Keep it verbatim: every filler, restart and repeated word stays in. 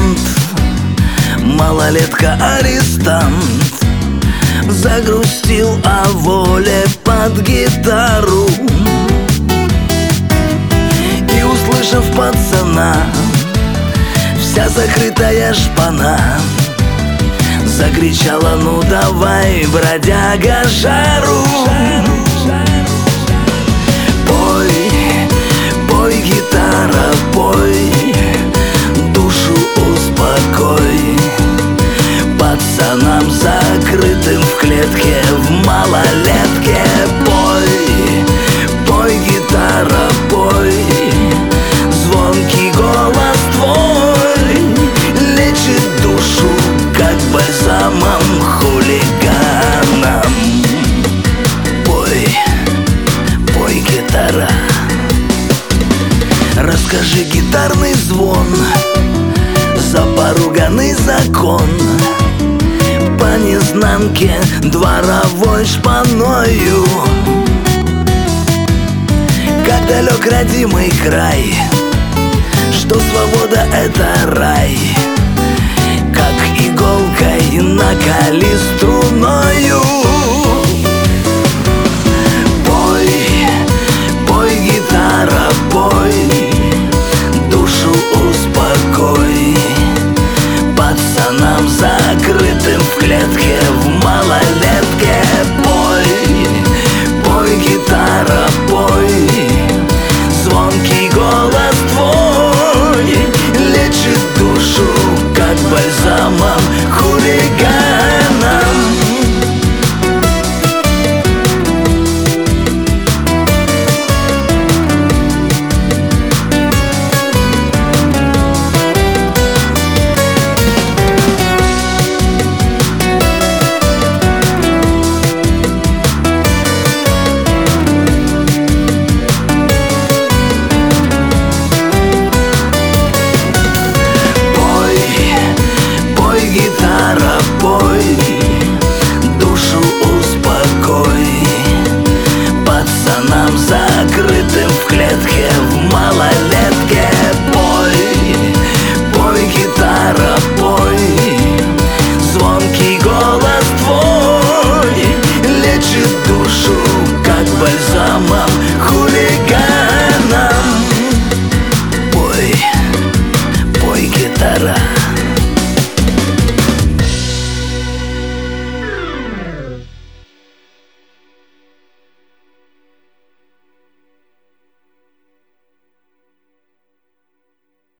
музыкант, малолетка-арестант, загрустил о воле под гитару. И, услышав пацана, вся закрытая шпана закричала: ну давай, бродяга, жару. Пой, пой, гитара, пой, душу успокой пацанам, закрытым в клетке, в малолетке. Пой, пой, гитара, пой, звонкий голос твой лечит душу, как бальзамом хулиганам. Пой, пой, гитара, расскажи гитарный звон за поруганный закон, по незнанке дворовой шпаною. Как далек родимый край, что свобода — это рай, как иголкой накали струною. Пой, пой, гитара, пой,